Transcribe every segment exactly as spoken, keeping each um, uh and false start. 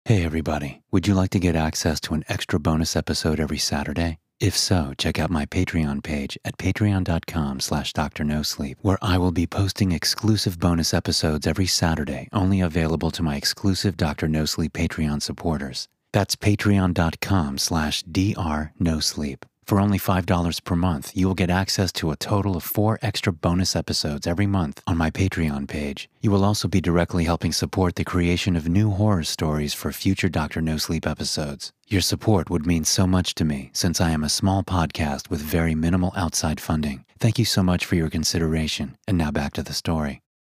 Hey everybody, would you like to get access to an extra bonus episode every Saturday? If so, check out my Patreon page at patreon.com slash drnosleep, where I will be posting exclusive bonus episodes every Saturday, only available to my exclusive Doctor No Sleep Patreon supporters. That's patreon.com slash drnosleep. For only five dollars per month, you will get access to a total of four extra bonus episodes every month on my Patreon page. You will also be directly helping support the creation of new horror stories for future Doctor No Sleep episodes. Your support would mean so much to me, since I am a small podcast with very minimal outside funding. Thank you so much for your consideration. And now back to the story.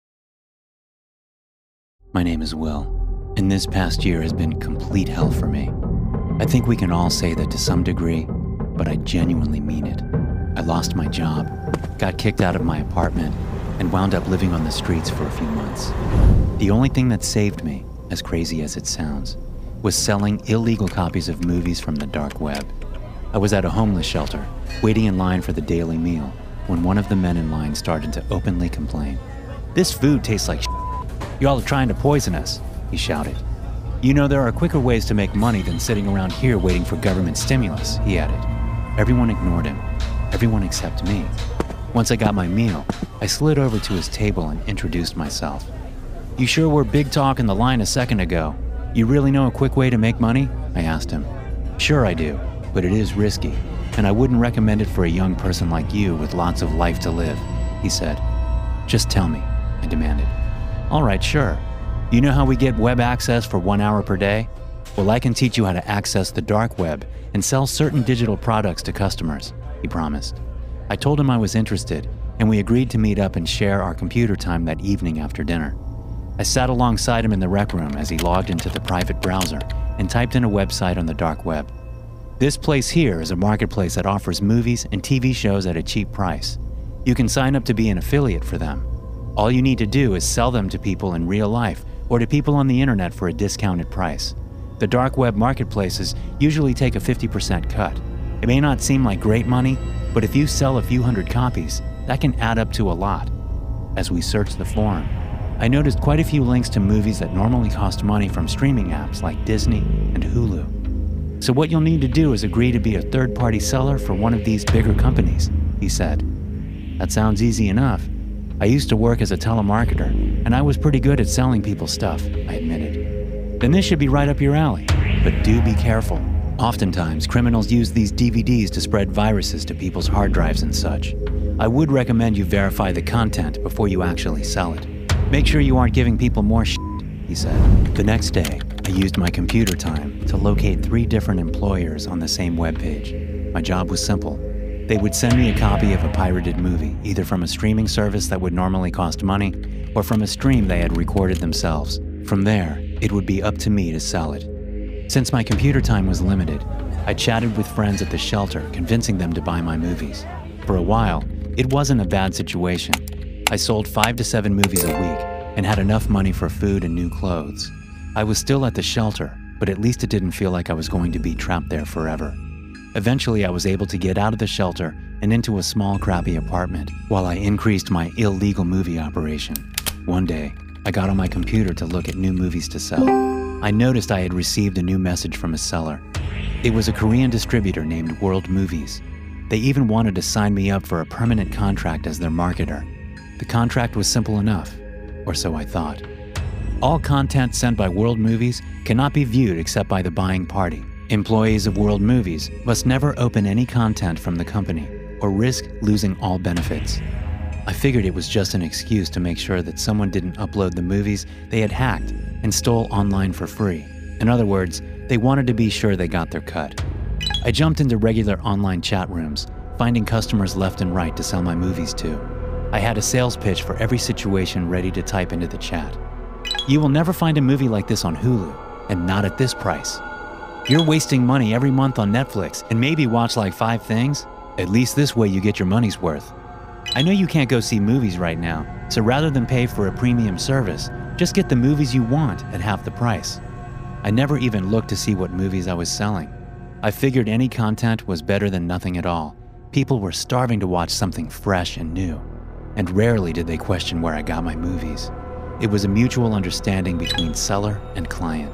My name is Will, and this past year has been complete hell for me. I think we can all say that to some degree, but I genuinely mean it. I lost my job, got kicked out of my apartment, and wound up living on the streets for a few months. The only thing that saved me, as crazy as it sounds, was selling illegal copies of movies from the dark web. I was at a homeless shelter, waiting in line for the daily meal, when one of the men in line started to openly complain. "This food tastes like shit. Y'all are trying to poison us," he shouted. "You know there are quicker ways to make money than sitting around here waiting for government stimulus," he added. Everyone ignored him, everyone except me. Once I got my meal, I slid over to his table and introduced myself. "You sure were big talk in the line a second ago. You really know a quick way to make money?" I asked him. "Sure I do, but it is risky, and I wouldn't recommend it for a young person like you with lots of life to live," he said. "Just tell me," I demanded. "All right, sure. You know how we get web access for one hour per day? Well, I can teach you how to access the dark web and sell certain digital products to customers," he promised. I told him I was interested, and we agreed to meet up and share our computer time that evening after dinner. I sat alongside him in the rec room as he logged into the private browser and typed in a website on the dark web. "This place here is a marketplace that offers movies and T V shows at a cheap price. You can sign up to be an affiliate for them. All you need to do is sell them to people in real life or to people on the internet for a discounted price. The dark web marketplaces usually take a fifty percent cut. It may not seem like great money, but if you sell a few hundred copies, that can add up to a lot." As we searched the forum, I noticed quite a few links to movies that normally cost money from streaming apps like Disney and Hulu. "So what you'll need to do is agree to be a third-party seller for one of these bigger companies," he said. "That sounds easy enough. I used to work as a telemarketer, and I was pretty good at selling people stuff," I admitted. "Then this should be right up your alley. But do be careful. Oftentimes, criminals use these D V Ds to spread viruses to people's hard drives and such. I would recommend you verify the content before you actually sell it. Make sure you aren't giving people more shit," he said. The next day, I used my computer time to locate three different employers on the same webpage. My job was simple. They would send me a copy of a pirated movie, either from a streaming service that would normally cost money, or from a stream they had recorded themselves. From there, it would be up to me to sell it. Since my computer time was limited, I chatted with friends at the shelter, convincing them to buy my movies. For a while, it wasn't a bad situation. I sold five to seven movies a week and had enough money for food and new clothes. I was still at the shelter, but at least it didn't feel like I was going to be trapped there forever. Eventually, I was able to get out of the shelter and into a small, crappy apartment while I increased my illegal movie operation. One day, I got on my computer to look at new movies to sell. I noticed I had received a new message from a seller. It was a Korean distributor named World Movies. They even wanted to sign me up for a permanent contract as their marketer. The contract was simple enough, or so I thought. All content sent by World Movies cannot be viewed except by the buying party. Employees of World Movies must never open any content from the company or risk losing all benefits. I figured it was just an excuse to make sure that someone didn't upload the movies they had hacked and stole online for free. In other words, they wanted to be sure they got their cut. I jumped into regular online chat rooms, finding customers left and right to sell my movies to. I had a sales pitch for every situation ready to type into the chat. "You will never find a movie like this on Hulu, and not at this price. You're wasting money every month on Netflix and maybe watch like five things. At least this way you get your money's worth. I know you can't go see movies right now, so rather than pay for a premium service, just get the movies you want at half the price." I never even looked to see what movies I was selling. I figured any content was better than nothing at all. People were starving to watch something fresh and new, and rarely did they question where I got my movies. It was a mutual understanding between seller and client.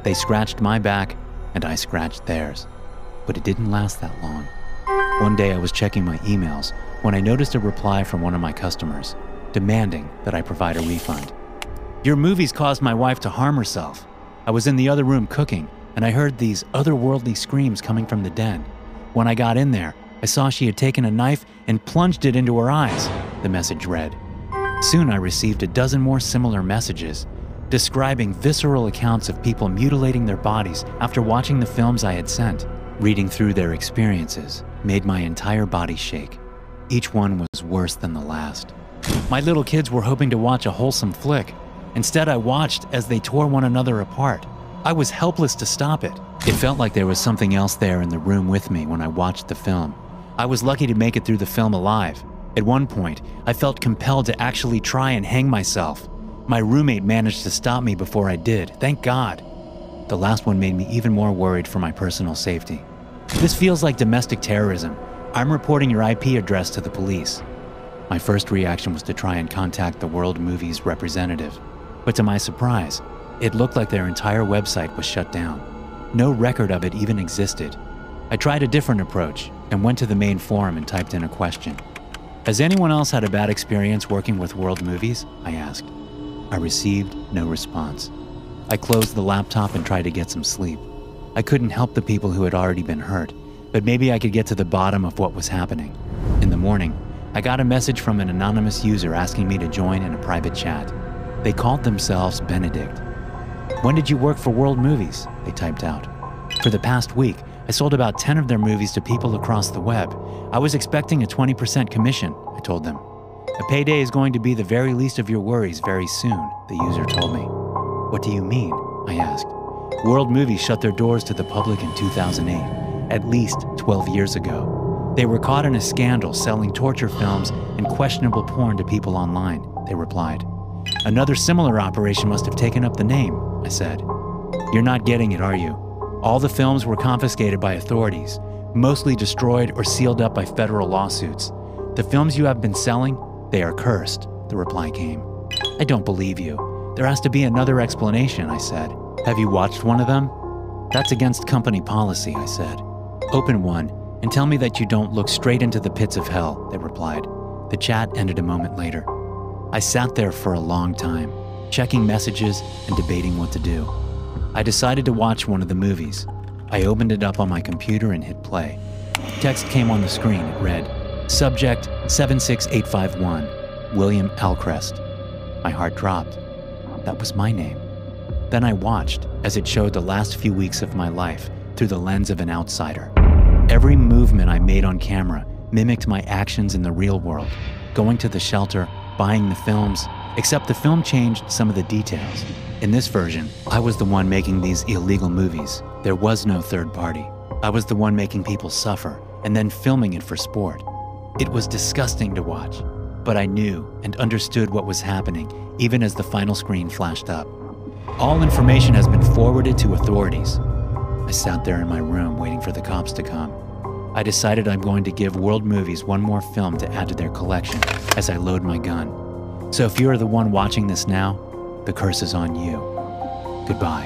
They scratched my back, and I scratched theirs. But it didn't last that long. One day I was checking my emails when I noticed a reply from one of my customers, demanding that I provide a refund. "Your movies caused my wife to harm herself. I was in the other room cooking, and I heard these otherworldly screams coming from the den. When I got in there, I saw she had taken a knife and plunged it into her eyes," the message read. Soon I received a dozen more similar messages, describing visceral accounts of people mutilating their bodies after watching the films I had sent. Reading through their experiences made my entire body shake. Each one was worse than the last. My little kids were hoping to watch a wholesome flick. Instead, I watched as they tore one another apart. I was helpless to stop it. It felt like there was something else there in the room with me when I watched the film. I was lucky to make it through the film alive. At one point, I felt compelled to actually try and hang myself. My roommate managed to stop me before I did, thank God. The last one made me even more worried for my personal safety. "This feels like domestic terrorism. I'm reporting your I P address to the police." My first reaction was to try and contact the World Movies representative. But to my surprise, it looked like their entire website was shut down. No record of it even existed. I tried a different approach and went to the main forum and typed in a question. "Has anyone else had a bad experience working with World Movies?" I asked. I received no response. I closed the laptop and tried to get some sleep. I couldn't help the people who had already been hurt, but maybe I could get to the bottom of what was happening. In the morning, I got a message from an anonymous user asking me to join in a private chat. They called themselves Benedict. "When did you work for World Movies?" they typed out. "For the past week, I sold about ten of their movies to people across the web. I was expecting a twenty percent commission," I told them. "A payday is going to be the very least of your worries very soon," the user told me. "What do you mean?" I asked. "World Movies shut their doors to the public in two thousand eight, at least twelve years ago. They were caught in a scandal selling torture films and questionable porn to people online," they replied. "Another similar operation must have taken up the name," I said. "You're not getting it, are you? All the films were confiscated by authorities, mostly destroyed or sealed up by federal lawsuits. The films you have been selling, they are cursed," the reply came. "I don't believe you. There has to be another explanation," I said. "Have you watched one of them?" "That's against company policy," I said. "Open one and tell me that you don't look straight into the pits of hell," they replied. The chat ended a moment later. I sat there for a long time, checking messages and debating what to do. I decided to watch one of the movies. I opened it up on my computer and hit play. Text came on the screen. It read, "Subject seven six eight five one, William Alcrest." My heart dropped. That was my name. Then I watched as it showed the last few weeks of my life through the lens of an outsider. Every movement I made on camera mimicked my actions in the real world, going to the shelter, buying the films, except the film changed some of the details. In this version, I was the one making these illegal movies. There was no third party. I was the one making people suffer and then filming it for sport. It was disgusting to watch, but I knew and understood what was happening even as the final screen flashed up. "All information has been forwarded to authorities." I sat there in my room waiting for the cops to come. I decided I'm going to give World Movies one more film to add to their collection as I load my gun. So if you're the one watching this now, the curse is on you. Goodbye.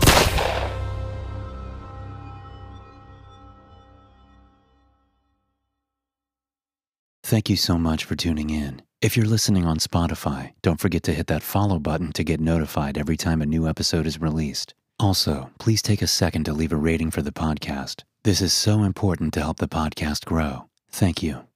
Thank you so much for tuning in. If you're listening on Spotify, don't forget to hit that follow button to get notified every time a new episode is released. Also, please take a second to leave a rating for the podcast. This is so important to help the podcast grow. Thank you.